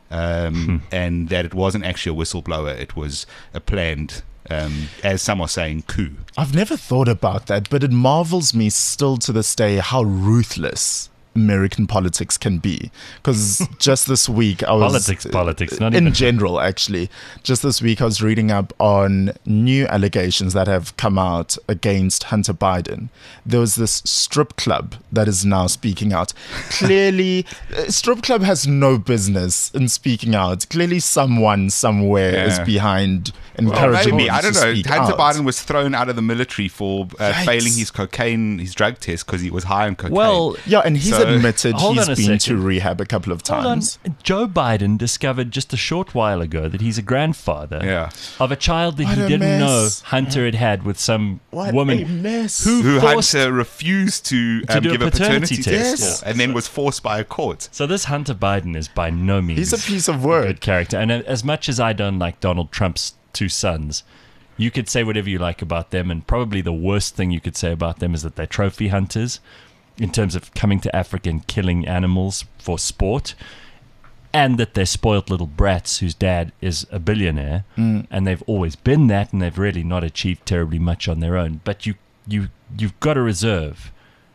And that it wasn't actually a whistleblower, it was a planned, as some are saying, coup. I've never thought about that, but it marvels me still to this day how ruthless American politics can be. Because just this week I was politics, not in even general, actually. Just this week I was reading up on new allegations that have come out against Hunter Biden. There was this strip club that is now speaking out. Clearly, strip club has no business in speaking out. Clearly, someone somewhere is behind encouraging him I don't to know. speak Hunter out. Biden was thrown out of the military for failing his drug test because he was high on cocaine. Well, yeah, and he's admitted he's been second. to rehab a couple of times. Joe Biden discovered just a short while ago that he's a grandfather of a child that he didn't know Hunter had with some woman who Hunter refused to give a paternity test for, and then was forced by a court. So this Hunter Biden is by no means he's a piece of work. Good character. And as much as I don't like Donald Trump's two sons, you could say whatever you like about them, and probably the worst thing you could say about them is that they're trophy hunters in terms of coming to Africa and killing animals for sport, and that they're spoiled little brats whose dad is a billionaire, and they've always been that, and they've really not achieved terribly much on their own. But you've got to reserve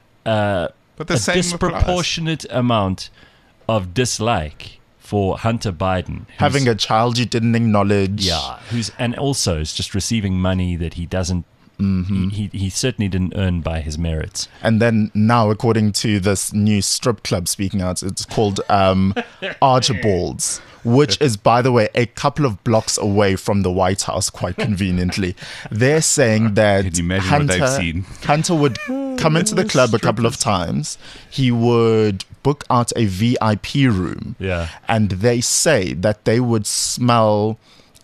a disproportionate amount of dislike for Hunter Biden, having a child you didn't acknowledge, and also is just receiving money that he doesn't. He certainly didn't earn by his merits. And then now, according to this new strip club speaking out, it's called Archibald's, which is, by the way, a couple of blocks away from the White House, quite conveniently. They're saying that Hunter would come into the club a couple of times. He would book out a VIP room. Yeah. And they say that they would smell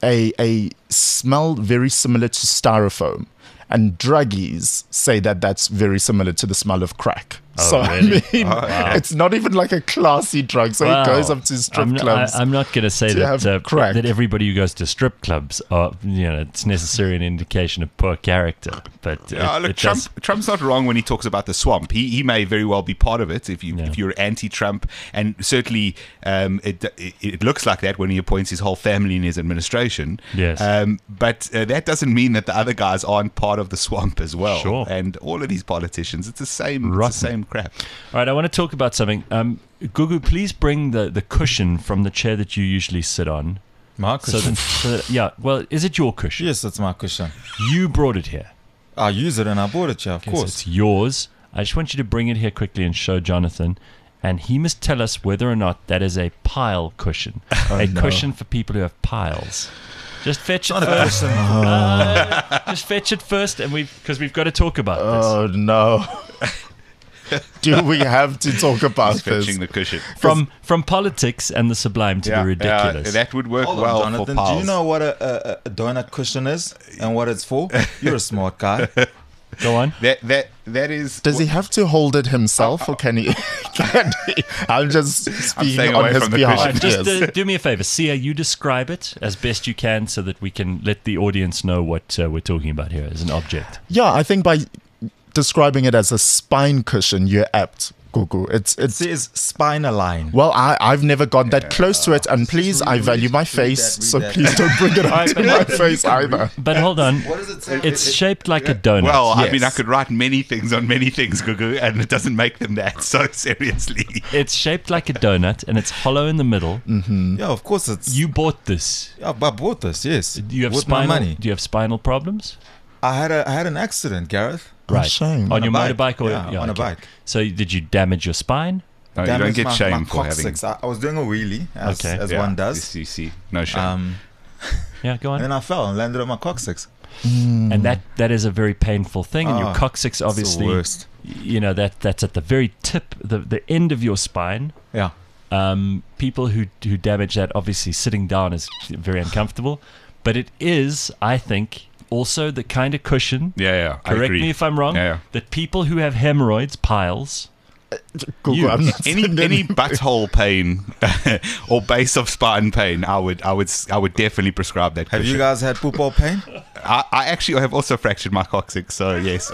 a smell very similar to styrofoam. And druggies say that that's very similar to the smell of crack. Oh, so, really? I mean, it's not even like a classy drug. So he goes up to strip clubs. I'm not going to say that everybody who goes to strip clubs are, it's necessarily an indication of poor character. But Trump's not wrong when he talks about the swamp. He may very well be part of it if you're anti-Trump, and certainly it looks like that when he appoints his whole family in his administration. Yes. But that doesn't mean that the other guys aren't part of the swamp as well. Sure. And all of these politicians, it's the same crap. All right, I want to talk about something. Gugu, please bring the cushion from the chair that you usually sit on. My cushion? Well, is it your cushion? Yes, it's my cushion. You brought it here. I use it and I bought it here, of course. So it's yours. I just want you to bring it here quickly and show Jonathan. And he must tell us whether or not that is a pile cushion. Cushion for people who have piles. Just fetch it first. Just fetch it first, because we've got to talk about this. Oh, no. Do we have to talk about this? Fetching the cushion. From politics and the sublime to the ridiculous. That would work well Jonathan, for piles. do you know what a donut cushion is and what it's for? You're a smart guy. Go on. That is. Does he have to hold it himself, or can he? I'm just speaking on his behalf. Just do me a favor, Sia. You describe it as best you can, so that we can let the audience know what we're talking about here as an object. Yeah, I think by describing it as a spine cushion, you're apt. Gugu. It says Spinalign. Well, I've never got that close to it, and please, I value my face, so please don't bring it out to my face either. But hold on, What does it say? it's shaped like a donut. Well, I Yes. mean, I could write many things on many things, Gugu, and it doesn't make them that. So seriously, It's shaped like a donut, and it's hollow in the middle. Yeah, of course it's. You bought this. Yeah, I bought this. Yes. Do you have with my money? Do you have spinal problems? I had an accident, Gareth. Right. shame. On your a bike. motorbike or Yeah, on a bike. So did you damage your spine? no, you don't Damaged get my shame for having. coccyx. I was doing a wheelie, as Okay. one does. You see, no shame. Yeah, go on. And then I fell and landed on my coccyx. And that is a very painful thing. And your Oh, coccyx, obviously, It's the worst. you know that's at the very tip, the end of your spine. Yeah. People who damage that, obviously, sitting down is very uncomfortable. But it is, I think, also the kind of cushion. Yeah, I Correct agree. me if I'm wrong. Yeah. That people who have hemorrhoids, piles. Gugu, You- I'm not Any saying any butthole pain or base of spine pain, I would definitely prescribe that. Have you cushion. guys had football pain? I actually have also fractured my coccyx, so yes,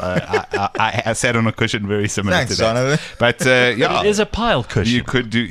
I sat on a cushion very similar Thanks, to that. Jonathan. But yeah, It is a pile cushion. you could do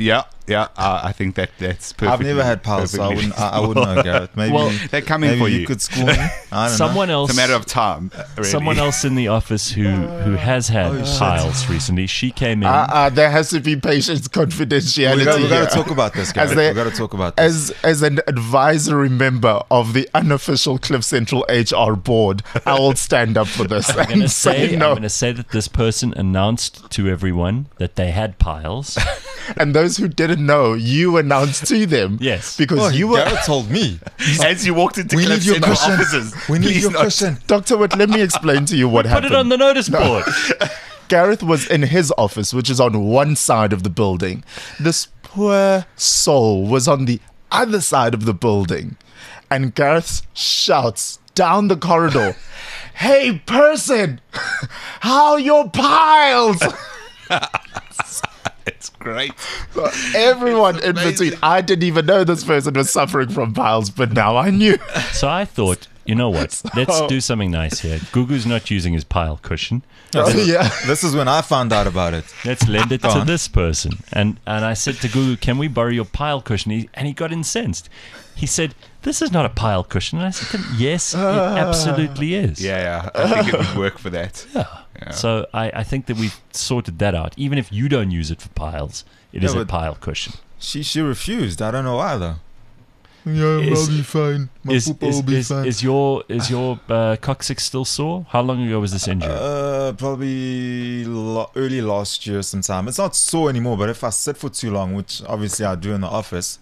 I think that's perfect. I've never had pals, so I wouldn't know, Gareth. Maybe, Well, they're coming maybe for you you. could school me. I don't Someone else. It's a matter of time. Really. Someone else in the office who has had piles recently. She came in. there has to be patient confidentiality. know. We got here. to talk about this, Gareth. As they- We got to talk about this. As an advisory member of the unofficial Cliff Central HR board, I will stand up for this I'm and say I'm no. gonna say that this person announced to everyone that they had piles. And those who didn't know, you announced to them. Yes. Because Oh, you were. Gareth told me. as you walked into We Cliff need your Central cushion. offices, We need please your not- cushion. Dr. Witt, let me explain to you what Put happened. it on the notice board. Gareth was in his office, which is on one side of the building. This poor soul was on the other side of the building. And Gareth shouts down the corridor, "Hey, person, how are your piles?" It's great. Everyone It's in between. amazing. I didn't even know this person was suffering from piles, but now I knew. So I thought, you know what? Let's do something nice here. Gugu's not using his pile cushion. Oh, yeah. This is when I found out about it. Let's lend it to on. this person. And I said to Gugu, can we borrow your pile cushion? And he got incensed. He said, this is not a pile cushion. And I said, yes, it absolutely is. Yeah, I think it would work for that. Yeah. Yeah. So I think that we've sorted that out. Even if you don't use it for piles, it is Yeah, a but- pile cushion. She refused. I don't know why though. Yeah, Is- I'll be fine. My poopa will be fine. Is your coccyx still sore? How long ago was this injury? Probably early last year sometime. It's not sore anymore, but if I sit for too long, which obviously I do in the office,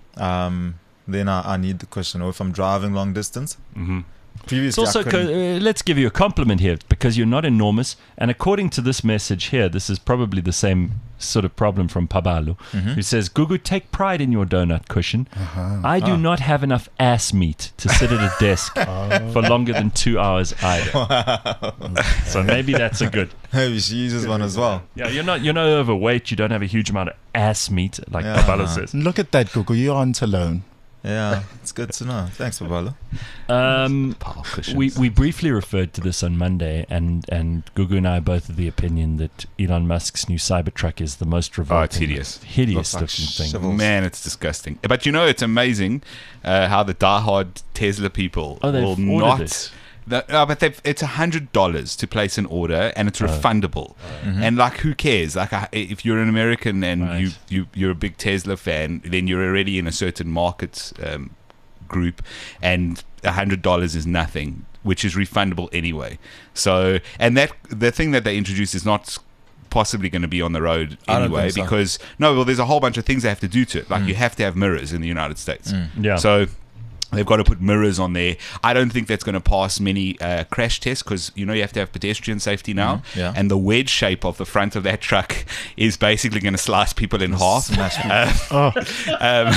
then I need the cushion. Or if I'm driving long distance. Mm-hmm. It's Previously, also, I couldn't. let's give you a compliment here because you're not enormous. And according to this message here, this is probably the same sort of problem from Pabalo, who says, Gugu, take pride in your donut cushion. I do not have enough ass meat to sit at a desk for longer than 2 hours either. So maybe that's a good. Maybe she uses one as well. Yeah, you're not overweight. You don't have a huge amount of ass meat like Yeah. Pabalo says. Look at that, Gugu. You aren't alone. Yeah, it's good to know. Thanks, Babalo. Pile cushions. We briefly referred to this on Monday, and Gugu and I are both of the opinion that Elon Musk's new Cybertruck is the most revolting, it's hideous. hideous Looks like looking thing. shovel. Man, it's disgusting. But you know, it's amazing how the diehard Tesla people They've will ordered not. it. But it's $100 to place an order, and it's refundable. And like, who cares? Like, if you're an American and Right. you're a big Tesla fan, then you're already in a certain market group, and $100 is nothing, which is refundable anyway. So, and that the thing that they introduced is not possibly going to be on the road I don't anyway, think so. because there's a whole bunch of things they have to do to it. Like, you have to have mirrors in the United States. Yeah. So they've got to put mirrors on there. I don't think that's going to pass many crash tests because, you have to have pedestrian safety now. Yeah. And the wedge shape of the front of that truck is basically going to slice people in half. Smash people.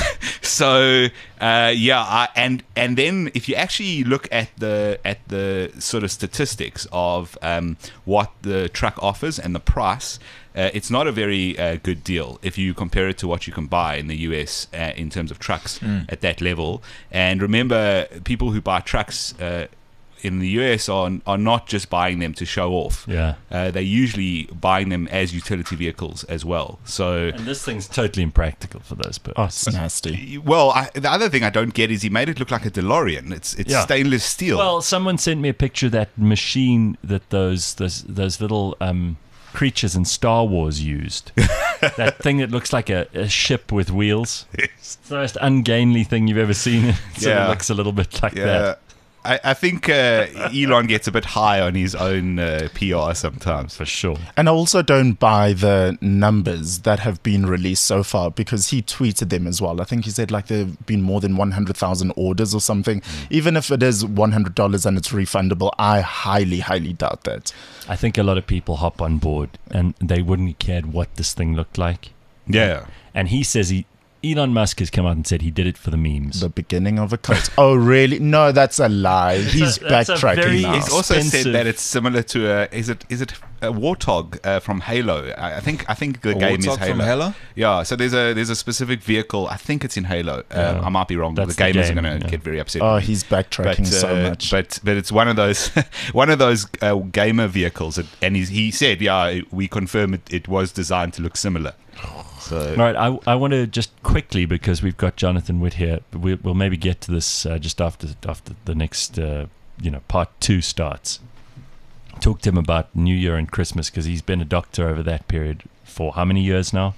And then if you actually look at the sort of statistics of what the truck offers and the price, it's not a very good deal if you compare it to what you can buy in the US in terms of trucks at that level. And remember, people who buy trucks in the US are not just buying them to show off. Yeah. They're usually buying them as utility vehicles as well. So, and this thing's totally impractical for those purposes. Oh, it's nasty. Well, the other thing I don't get is he made it look like a DeLorean. It's stainless steel. Well, someone sent me a picture of that machine that those little creatures in Star Wars used. That thing that looks like a ship with wheels. Yes. It's the most ungainly thing you've ever seen. It sort of looks a little bit like that. I think Elon gets a bit high on his own PR sometimes. For sure. And I also don't buy the numbers that have been released so far, because he tweeted them as well. I think he said like there have been more than 100,000 orders or something. Even if it is $100 and it's refundable, I highly, highly doubt that. I think a lot of people hop on board and they wouldn't have cared what this thing looked like. Yeah. And he says Elon Musk has come out and said he did it for the memes. The beginning of a cult. Oh, really? No, that's a lie. He's backtracking now. He's also said that it's similar to is it a Warthog from Halo? I think the game is Halo. From Halo. Yeah. So there's a specific vehicle. I think it's in Halo. I might be wrong. That's the gamers game, are going to get very upset. Oh, he's backtracking so much. But it's one of those gamer vehicles. And he said, we confirm it was designed to look similar. So. All right, I want to just quickly, because we've got Jonathan Witt here, we'll maybe get to this just after the next part 2 starts. Talk to him about New Year and Christmas, because he's been a doctor over that period for how many years now?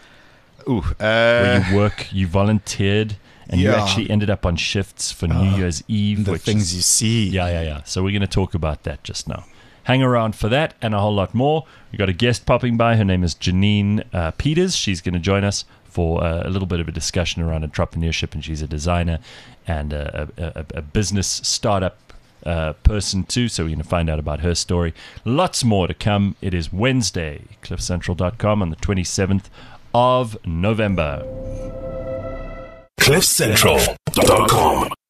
Where you volunteered and you actually ended up on shifts for New Year's Eve. The things you see. Yeah. So we're going to talk about that just now. Hang around for that and a whole lot more. We've got a guest popping by. Her name is Janine Peters. She's going to join us for a little bit of a discussion around entrepreneurship, and she's a designer and a business startup person too, so we're going to find out about her story. Lots more to come. It is Wednesday, cliffcentral.com, on the 27th of November. cliffcentral.com